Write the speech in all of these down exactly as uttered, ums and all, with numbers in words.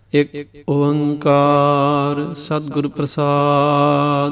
ਇੱਕ ਓੰਕਾਰ ਸਤਿਗੁਰ ਪ੍ਰਸਾਦ।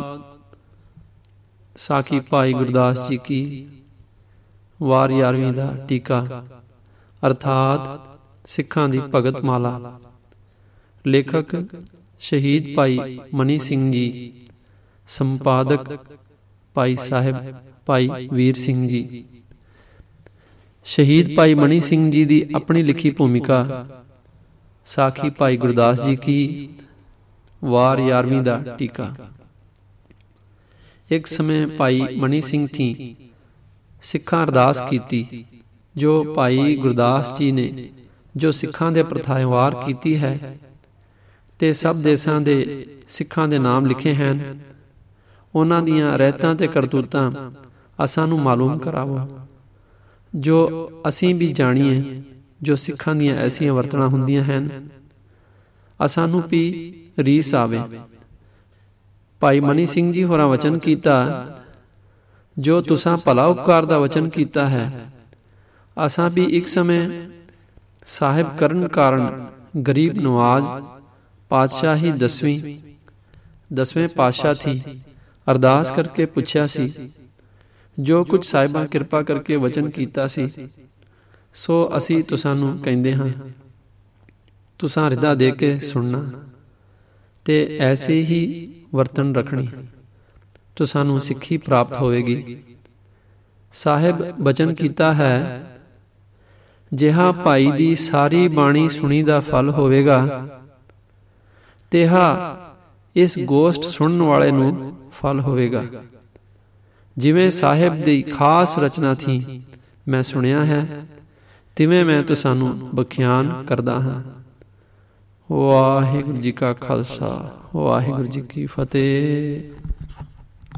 ਸਾਖੀ ਭਾਈ ਗੁਰਦਾਸ ਜੀ ਕੀ। ਵਾਰ ਗਿਆਰਵੀਂ ਦਾ ਟੀਕਾ ਅਰਥਾਤ ਸਿੱਖਾਂ ਦੀ ਭਗਤ ਮਾਲਾ। ਲੇਖਕ ਸ਼ਹੀਦ ਭਾਈ ਮਨੀ ਸਿੰਘ ਜੀ। ਸੰਪਾਦਕ ਭਾਈ ਸਾਹਿਬ ਭਾਈ ਵੀਰ ਸਿੰਘ ਜੀ। ਸ਼ਹੀਦ ਭਾਈ ਮਨੀ ਸਿੰਘ ਜੀ ਦੀ ਆਪਣੀ ਲਿਖੀ ਭੂਮਿਕਾ। ਸਾਖੀ ਭਾਈ ਗੁਰਦਾਸ ਜੀ ਕੀ। ਵਾਰ ਗਿਆਰਵੀਂ ਦਾ ਟੀਕਾ। ਇੱਕ ਸਮੇਂ ਭਾਈ ਮਨੀ ਸਿੰਘ ਥੀ ਸਿੱਖਾਂ ਅਰਦਾਸ ਕੀਤੀ, ਜੋ ਭਾਈ ਗੁਰਦਾਸ ਜੀ ਨੇ ਜੋ ਸਿੱਖਾਂ ਦੇ ਪ੍ਰਥਾਵਾਂ ਵਾਰ ਕੀਤੀ ਹੈ ਤੇ ਸਭ ਦੇਸ਼ਾਂ ਦੇ ਸਿੱਖਾਂ ਦੇ ਨਾਮ ਲਿਖੇ ਹਨ, ਉਹਨਾਂ ਦੀਆਂ ਰਹਿਤਾਂ ਤੇ ਕਰਤੂਤਾਂ ਅਸਾਂ ਨੂੰ ਮਾਲੂਮ ਕਰਾਵੋ, ਜੋ ਅਸੀਂ ਵੀ ਜਾਣੀਏ ਜੋ ਸਿੱਖਾਂ ਦੀਆਂ ਐਸੀਆਂ ਵਰਤਣਾ ਹੁੰਦੀਆਂ ਹਨ, ਅਸਾਂ ਨੂੰ ਵੀ ਰੀਸ ਆਵੇ। ਭਾਈ ਮਨੀ ਸਿੰਘ ਜੀ ਹੋਰਾਂ ਵਚਨ ਕੀਤਾ, ਜੋ ਤੁਸਾਂ ਭਲਾ ਉਪਕਾਰ ਦਾ ਵਚਨ ਕੀਤਾ ਹੈ, ਅਸਾਂ ਵੀ ਇੱਕ ਸਮੇਂ ਸਾਹਿਬ ਕਰਨ ਕਾਰਨ ਗਰੀਬ ਨਵਾਜ਼ ਪਾਤਸ਼ਾਹੀ ਦਸਵੀਂ ਦਸਵੇਂ ਪਾਤਸ਼ਾਹ ਥੀ ਅਰਦਾਸ ਕਰਕੇ ਪੁੱਛਿਆ ਸੀ, ਜੋ ਕੁਝ ਸਾਹਿਬਾਂ ਕਿਰਪਾ ਕਰਕੇ ਵਚਨ ਕੀਤਾ ਸੀ, ਸੋ ਅਸੀਂ ਤੁਸਾਂ ਨੂੰ ਕਹਿੰਦੇ ਹਾਂ, ਤੁਸਾਂ ਹਿਰਦਾ ਦੇ ਕੇ ਸੁਣਨਾ ਤੇ ਐਸੇ ਹੀ ਵਰਤਨ ਰੱਖਣੀ, ਤੁਸਾਂ ਨੂੰ ਸਿੱਖੀ ਪ੍ਰਾਪਤ ਹੋਵੇਗੀ। ਸਾਹਿਬ ਬਚਨ ਕੀਤਾ ਹੈ, ਜਿਹਾ ਭਾਈ ਦੀ ਸਾਰੀ ਬਾਣੀ ਸੁਣੀ ਦਾ ਫਲ ਹੋਵੇਗਾ, ਤਿਹਾ ਇਸ ਗੋਸ਼ਟ ਸੁਣਨ ਵਾਲੇ ਨੂੰ ਫਲ ਹੋਵੇਗਾ। ਜਿਵੇਂ ਸਾਹਿਬ ਦੀ ਖਾਸ ਰਚਨਾ ਥੀ ਮੈਂ ਸੁਣਿਆ ਹੈ, ਤਿਵੇਂ ਮੈਂ ਤੁਸਾਂ ਨੂੰ ਬਖਿਆਨ ਕਰਦਾ ਹਾਂ। ਵਾਹਿਗੁਰੂ ਜੀ ਕਾ ਖਾਲਸਾ, ਵਾਹਿਗੁਰੂ ਜੀ ਕੀ ਫਤਿਹ।